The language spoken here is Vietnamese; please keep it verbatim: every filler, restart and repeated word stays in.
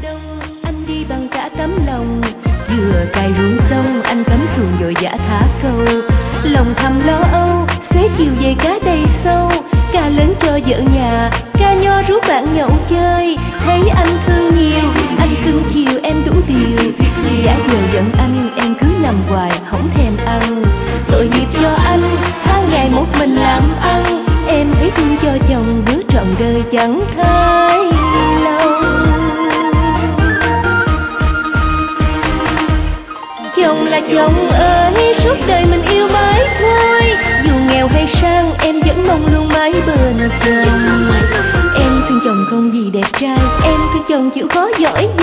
đông anh đi bằng cả tấm lòng, vừa cày ruộng xong anh cắm xuồng vội vã thả câu, lòng thầm lo âu xế chiều về cá đầy sâu, cá lớn cho vợ nhà, cá nho rú bạn nhậu chơi, thấy anh thương nhiều anh cưng chiều em đủ điều, giả giờ giận anh em cứ nằm hoài không thèm ăn, tội nghiệp cho anh tháng ngày một mình làm ăn, em thấy thương cho chồng bước trọn đời chẳng thấy lâu. Chồng là chồng ơi, suốt đời mình yêu mãi thôi, dù nghèo hay sang em vẫn mong luôn mãi bên chồng. Em thương chồng không vì đẹp trai, em thương chồng chịu khó giỏi